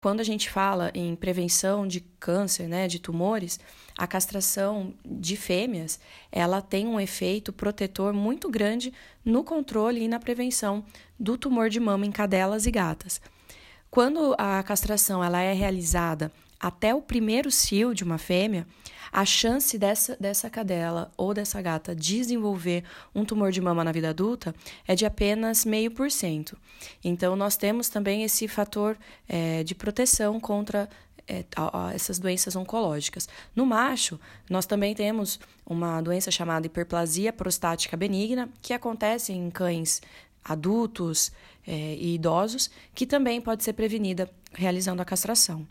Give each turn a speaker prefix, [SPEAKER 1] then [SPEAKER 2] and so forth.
[SPEAKER 1] Quando a gente fala em prevenção de câncer, né, de tumores, a castração de fêmeas, ela tem um efeito protetor muito grande no controle e na prevenção do tumor de mama em cadelas e gatas. Quando a castração ela é realizada até o primeiro cio de uma fêmea, a chance dessa cadela ou dessa gata desenvolver um tumor de mama na vida adulta é de apenas 0,5%. Então, nós temos também esse fator de proteção contra essas doenças oncológicas. No macho, nós também temos uma doença chamada hiperplasia prostática benigna, que acontece em cães adultos e idosos, que também pode ser prevenida realizando a castração.